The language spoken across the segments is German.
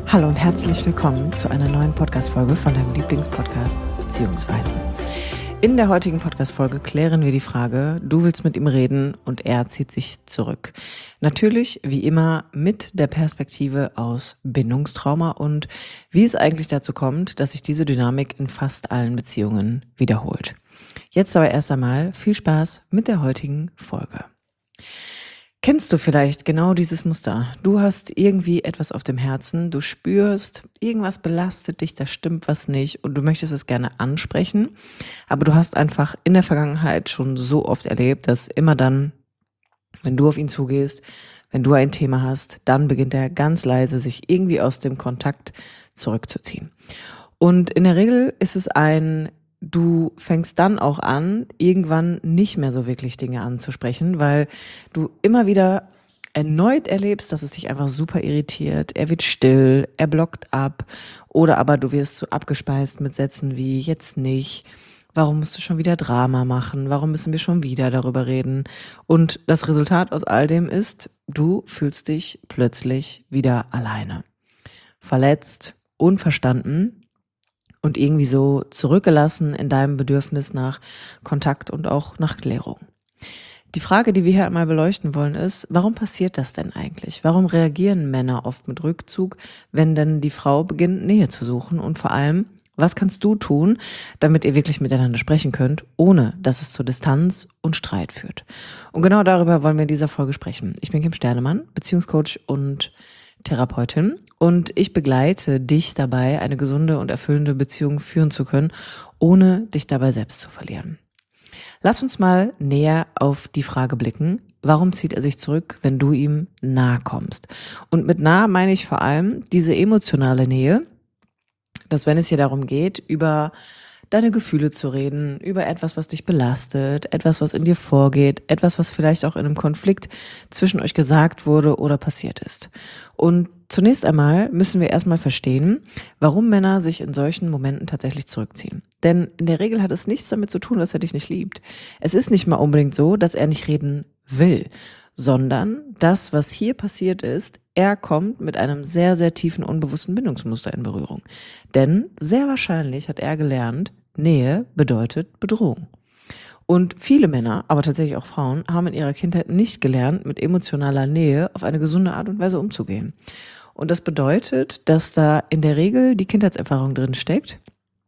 Hallo und herzlich willkommen zu einer neuen Podcast-Folge von deinem Lieblingspodcast Beziehungsweisen. In der heutigen Podcast-Folge klären wir die Frage, du willst mit ihm reden und er zieht sich zurück. Natürlich, wie immer, mit der Perspektive aus Bindungstrauma und wie es eigentlich dazu kommt, dass sich diese Dynamik in fast allen Beziehungen wiederholt. Jetzt aber erst einmal viel Spaß mit der heutigen Folge. Kennst du vielleicht genau dieses Muster? Du hast irgendwie etwas auf dem Herzen, du spürst, irgendwas belastet dich, da stimmt was nicht und du möchtest es gerne ansprechen, aber du hast einfach in der Vergangenheit schon so oft erlebt, dass immer dann, wenn du auf ihn zugehst, wenn du ein Thema hast, dann beginnt er ganz leise sich irgendwie aus dem Kontakt zurückzuziehen. Und in der Regel ist es du fängst dann auch an, irgendwann nicht mehr so wirklich Dinge anzusprechen, weil du immer wieder erneut erlebst, dass es dich einfach super irritiert. Er wird still, er blockt ab oder aber du wirst so abgespeist mit Sätzen wie jetzt nicht, warum musst du schon wieder Drama machen, warum müssen wir schon wieder darüber reden? Und das Resultat aus all dem ist, du fühlst dich plötzlich wieder alleine, verletzt, unverstanden und irgendwie so zurückgelassen in deinem Bedürfnis nach Kontakt und auch nach Klärung. Die Frage, die wir hier einmal beleuchten wollen, ist, warum passiert das denn eigentlich? Warum reagieren Männer oft mit Rückzug, wenn denn die Frau beginnt, Nähe zu suchen? Und vor allem, was kannst du tun, damit ihr wirklich miteinander sprechen könnt, ohne dass es zu Distanz und Streit führt? Und genau darüber wollen wir in dieser Folge sprechen. Ich bin Kim Sternemann, Beziehungscoach und Therapeutin und ich begleite dich dabei, eine gesunde und erfüllende Beziehung führen zu können, ohne dich dabei selbst zu verlieren. Lass uns mal näher auf die Frage blicken, warum zieht er sich zurück, wenn du ihm nahe kommst? Und mit nah meine ich vor allem diese emotionale Nähe, dass wenn es hier darum geht, über deine Gefühle zu reden, über etwas, was dich belastet, etwas, was in dir vorgeht, etwas, was vielleicht auch in einem Konflikt zwischen euch gesagt wurde oder passiert ist. Und zunächst einmal müssen wir erstmal verstehen, warum Männer sich in solchen Momenten tatsächlich zurückziehen. Denn in der Regel hat es nichts damit zu tun, dass er dich nicht liebt. Es ist nicht mal unbedingt so, dass er nicht reden will, sondern das, was hier passiert ist, er kommt mit einem sehr, sehr tiefen, unbewussten Bindungsmuster in Berührung. Denn sehr wahrscheinlich hat er gelernt, Nähe bedeutet Bedrohung. Und viele Männer, aber tatsächlich auch Frauen, haben in ihrer Kindheit nicht gelernt, mit emotionaler Nähe auf eine gesunde Art und Weise umzugehen. Und das bedeutet, dass da in der Regel die Kindheitserfahrung drin steckt.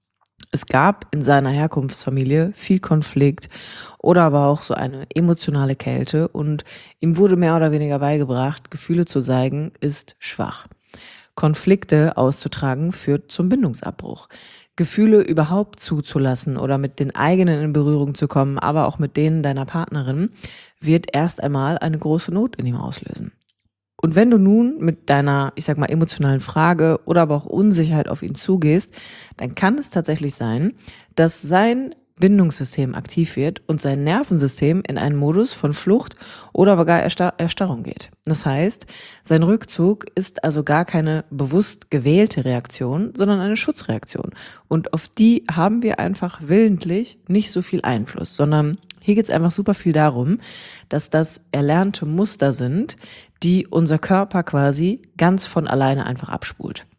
Es gab in seiner Herkunftsfamilie viel Konflikt oder aber auch so eine emotionale Kälte und ihm wurde mehr oder weniger beigebracht, Gefühle zu zeigen ist schwach. Konflikte auszutragen führt zum Bindungsabbruch. Gefühle überhaupt zuzulassen oder mit den eigenen in Berührung zu kommen, aber auch mit denen deiner Partnerin, wird erst einmal eine große Not in ihm auslösen. Und wenn du nun mit deiner, ich sag mal, emotionalen Frage oder aber auch Unsicherheit auf ihn zugehst, dann kann es tatsächlich sein, dass sein Bindungssystem aktiv wird und sein Nervensystem in einen Modus von Flucht oder aber gar Erstarrung geht. Das heißt, sein Rückzug ist also gar keine bewusst gewählte Reaktion, sondern eine Schutzreaktion. Und auf die haben wir einfach willentlich nicht so viel Einfluss, sondern hier geht es einfach super viel darum, dass das erlernte Muster sind, die unser Körper quasi ganz von alleine einfach abspult.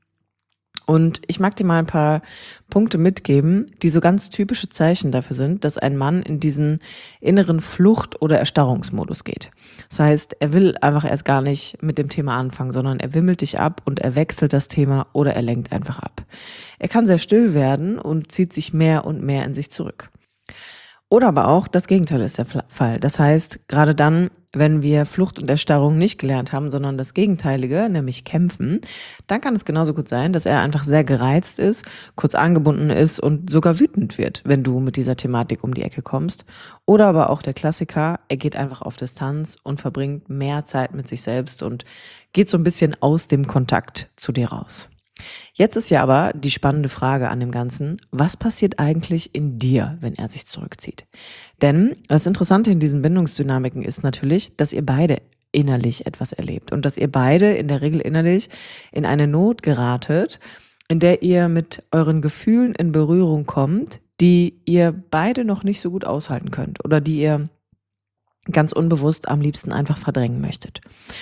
Und ich mag dir mal ein paar Punkte mitgeben, die so ganz typische Zeichen dafür sind, dass ein Mann in diesen inneren Flucht- oder Erstarrungsmodus geht. Das heißt, er will einfach erst gar nicht mit dem Thema anfangen, sondern er wimmelt dich ab und er wechselt das Thema oder er lenkt einfach ab. Er kann sehr still werden und zieht sich mehr und mehr in sich zurück. Oder aber auch das Gegenteil ist der Fall. Das heißt, gerade dann, wenn wir Flucht und Erstarrung nicht gelernt haben, sondern das Gegenteilige, nämlich kämpfen, dann kann es genauso gut sein, dass er einfach sehr gereizt ist, kurz angebunden ist und sogar wütend wird, wenn du mit dieser Thematik um die Ecke kommst. Oder aber auch der Klassiker, er geht einfach auf Distanz und verbringt mehr Zeit mit sich selbst und geht so ein bisschen aus dem Kontakt zu dir raus. Jetzt ist ja aber die spannende Frage an dem Ganzen, was passiert eigentlich in dir, wenn er sich zurückzieht? Denn das Interessante in diesen Bindungsdynamiken ist natürlich, dass ihr beide innerlich etwas erlebt und dass ihr beide in der Regel innerlich in eine Not geratet, in der ihr mit euren Gefühlen in Berührung kommt, die ihr beide noch nicht so gut aushalten könnt oder die ihr ganz unbewusst am liebsten einfach verdrängen möchtet.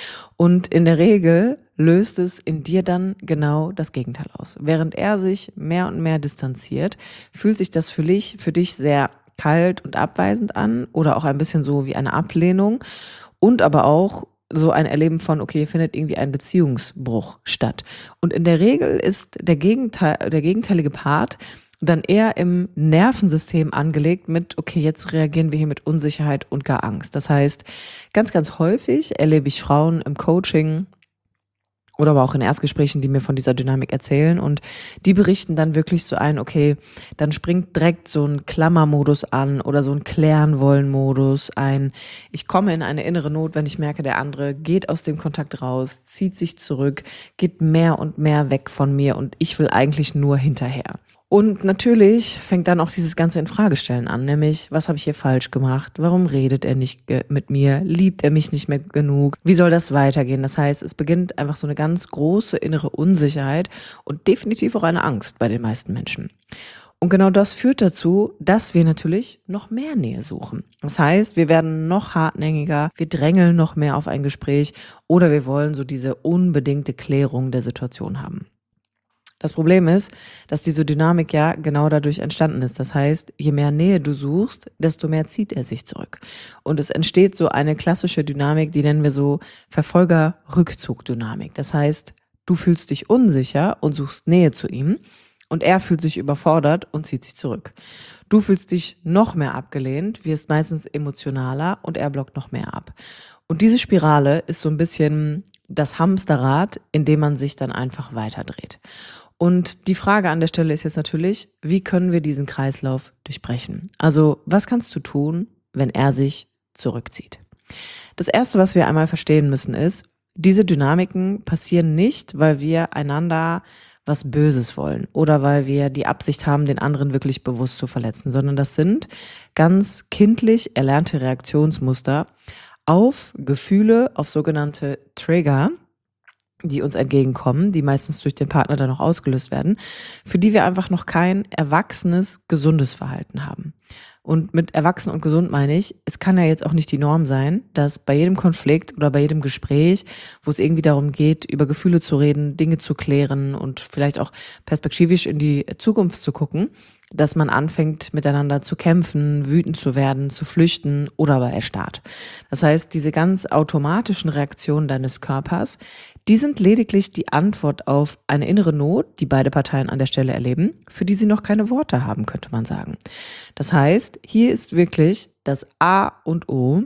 Und in der Regel löst es in dir dann genau das Gegenteil aus. Während er sich mehr und mehr distanziert, fühlt sich das für dich sehr kalt und abweisend an oder auch ein bisschen so wie eine Ablehnung und aber auch so ein Erleben von, okay, hier findet irgendwie ein Beziehungsbruch statt. Und in der Regel ist der gegenteilige Part dann eher im Nervensystem angelegt mit, okay, jetzt reagieren wir hier mit Unsicherheit und gar Angst. Das heißt, ganz, ganz häufig erlebe ich Frauen im Coaching oder aber auch in Erstgesprächen, die mir von dieser Dynamik erzählen und die berichten dann wirklich so ein, okay, dann springt direkt so ein Klammermodus an oder so ein Klären-wollen-Modus ein. Ich komme in eine innere Not, wenn ich merke, der andere geht aus dem Kontakt raus, zieht sich zurück, geht mehr und mehr weg von mir und ich will eigentlich nur hinterher. Und natürlich fängt dann auch dieses ganze Infragestellen an, nämlich, was habe ich hier falsch gemacht? Warum redet er nicht mit mir? Liebt er mich nicht mehr genug? Wie soll das weitergehen? Das heißt, es beginnt einfach so eine ganz große innere Unsicherheit und definitiv auch eine Angst bei den meisten Menschen. Und genau das führt dazu, dass wir natürlich noch mehr Nähe suchen. Das heißt, wir werden noch hartnäckiger, wir drängeln noch mehr auf ein Gespräch oder wir wollen so diese unbedingte Klärung der Situation haben. Das Problem ist, dass diese Dynamik ja genau dadurch entstanden ist. Das heißt, je mehr Nähe du suchst, desto mehr zieht er sich zurück. Und es entsteht so eine klassische Dynamik, die nennen wir so Verfolger-Rückzug-Dynamik. Das heißt, du fühlst dich unsicher und suchst Nähe zu ihm und er fühlt sich überfordert und zieht sich zurück. Du fühlst dich noch mehr abgelehnt, wirst meistens emotionaler und er blockt noch mehr ab. Und diese Spirale ist so ein bisschen das Hamsterrad, in dem man sich dann einfach weiterdreht. Und die Frage an der Stelle ist jetzt natürlich, wie können wir diesen Kreislauf durchbrechen? Also, was kannst du tun, wenn er sich zurückzieht? Das Erste, was wir einmal verstehen müssen, ist, diese Dynamiken passieren nicht, weil wir einander was Böses wollen oder weil wir die Absicht haben, den anderen wirklich bewusst zu verletzen, sondern das sind ganz kindlich erlernte Reaktionsmuster auf Gefühle, auf sogenannte Trigger, die uns entgegenkommen, die meistens durch den Partner dann noch ausgelöst werden, für die wir einfach noch kein erwachsenes, gesundes Verhalten haben. Und mit erwachsen und gesund meine ich, es kann ja jetzt auch nicht die Norm sein, dass bei jedem Konflikt oder bei jedem Gespräch, wo es irgendwie darum geht, über Gefühle zu reden, Dinge zu klären und vielleicht auch perspektivisch in die Zukunft zu gucken, dass man anfängt, miteinander zu kämpfen, wütend zu werden, zu flüchten oder aber erstarrt. Das heißt, diese ganz automatischen Reaktionen deines Körpers, die sind lediglich die Antwort auf eine innere Not, die beide Parteien an der Stelle erleben, für die sie noch keine Worte haben, könnte man sagen. Das heißt, hier ist wirklich das A und O.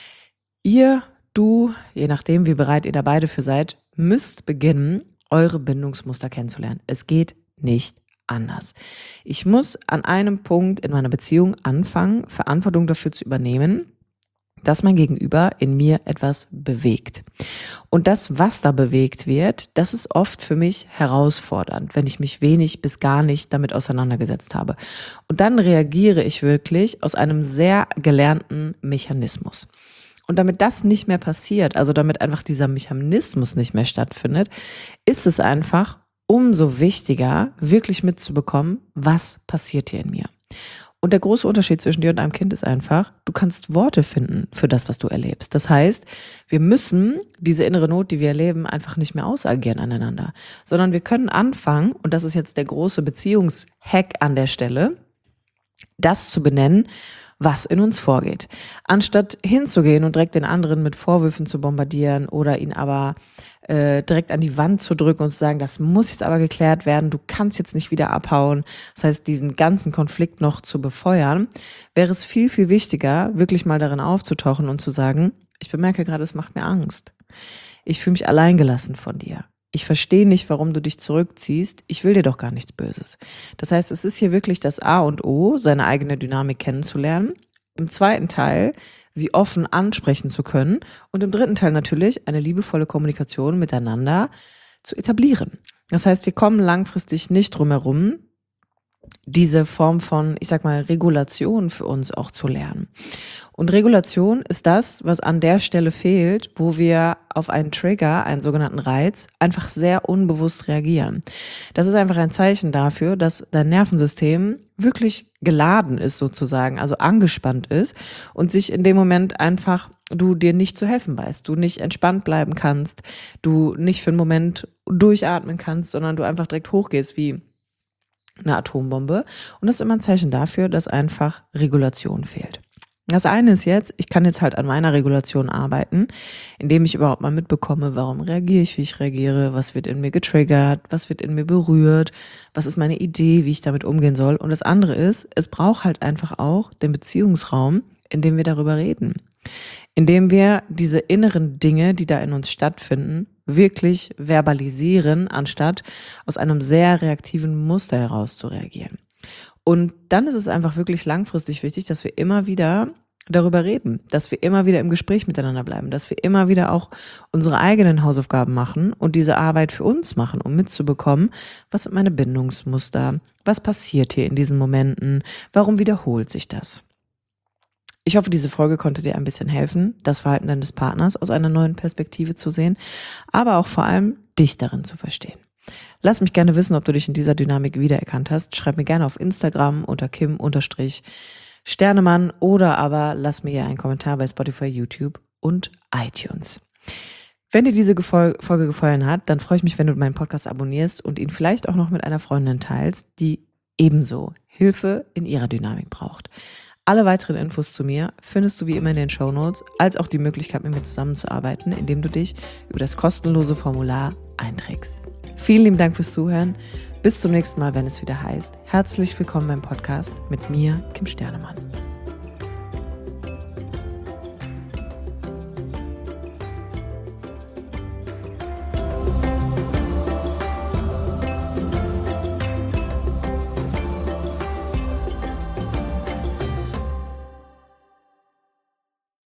Ihr, du, je nachdem, wie bereit ihr da beide für seid, müsst beginnen, eure Bindungsmuster kennenzulernen. Es geht nicht anders. Ich muss an einem Punkt in meiner Beziehung anfangen, Verantwortung dafür zu übernehmen, dass mein Gegenüber in mir etwas bewegt. Und das, was da bewegt wird, das ist oft für mich herausfordernd, wenn ich mich wenig bis gar nicht damit auseinandergesetzt habe. Und dann reagiere ich wirklich aus einem sehr gelernten Mechanismus. Und damit das nicht mehr passiert, also damit einfach dieser Mechanismus nicht mehr stattfindet, ist es einfach umso wichtiger, wirklich mitzubekommen, was passiert hier in mir. Und der große Unterschied zwischen dir und einem Kind ist einfach, du kannst Worte finden für das, was du erlebst. Das heißt, wir müssen diese innere Not, die wir erleben, einfach nicht mehr ausagieren aneinander, sondern wir können anfangen, und das ist jetzt der große Beziehungshack an der Stelle, das zu benennen, was in uns vorgeht. Anstatt hinzugehen und direkt den anderen mit Vorwürfen zu bombardieren oder ihn aber direkt an die Wand zu drücken und zu sagen, das muss jetzt aber geklärt werden, du kannst jetzt nicht wieder abhauen. Das heißt, diesen ganzen Konflikt noch zu befeuern, wäre es viel, viel wichtiger, wirklich mal darin aufzutauchen und zu sagen, ich bemerke gerade, es macht mir Angst. Ich fühle mich alleingelassen von dir. Ich verstehe nicht, warum du dich zurückziehst. Ich will dir doch gar nichts Böses. Das heißt, es ist hier wirklich das A und O, seine eigene Dynamik kennenzulernen. Im zweiten Teil, sie offen ansprechen zu können. Und im dritten Teil natürlich, eine liebevolle Kommunikation miteinander zu etablieren. Das heißt, wir kommen langfristig nicht drum herum, diese Form von, ich sag mal, Regulation für uns auch zu lernen. Und Regulation ist das, was an der Stelle fehlt, wo wir auf einen Trigger, einen sogenannten Reiz, einfach sehr unbewusst reagieren. Das ist einfach ein Zeichen dafür, dass dein Nervensystem wirklich geladen ist sozusagen, also angespannt ist und sich in dem Moment einfach du dir nicht zu helfen weißt, du nicht entspannt bleiben kannst, du nicht für einen Moment durchatmen kannst, sondern du einfach direkt hochgehst wie eine Atombombe. Und das ist immer ein Zeichen dafür, dass einfach Regulation fehlt. Das eine ist jetzt, ich kann jetzt halt an meiner Regulation arbeiten, indem ich überhaupt mal mitbekomme, warum reagiere ich, wie ich reagiere, was wird in mir getriggert, was wird in mir berührt, was ist meine Idee, wie ich damit umgehen soll. Und das andere ist, es braucht halt einfach auch den Beziehungsraum, in dem wir darüber reden. Indem wir diese inneren Dinge, die da in uns stattfinden, wirklich verbalisieren, anstatt aus einem sehr reaktiven Muster heraus zu reagieren. Und dann ist es einfach wirklich langfristig wichtig, dass wir immer wieder darüber reden, dass wir immer wieder im Gespräch miteinander bleiben, dass wir immer wieder auch unsere eigenen Hausaufgaben machen und diese Arbeit für uns machen, um mitzubekommen, was sind meine Bindungsmuster, was passiert hier in diesen Momenten, warum wiederholt sich das? Ich hoffe, diese Folge konnte dir ein bisschen helfen, das Verhalten deines Partners aus einer neuen Perspektive zu sehen, aber auch vor allem dich darin zu verstehen. Lass mich gerne wissen, ob du dich in dieser Dynamik wiedererkannt hast. Schreib mir gerne auf Instagram unter Kim_Sternemann oder aber lass mir hier einen Kommentar bei Spotify, YouTube und iTunes. Wenn dir diese Folge gefallen hat, dann freue ich mich, wenn du meinen Podcast abonnierst und ihn vielleicht auch noch mit einer Freundin teilst, die ebenso Hilfe in ihrer Dynamik braucht. Alle weiteren Infos zu mir findest du wie immer in den Shownotes, als auch die Möglichkeit, mit mir zusammenzuarbeiten, indem du dich über das kostenlose Formular einträgst. Vielen lieben Dank fürs Zuhören. Bis zum nächsten Mal, wenn es wieder heißt, herzlich willkommen beim Podcast mit mir, Kim Sternemann.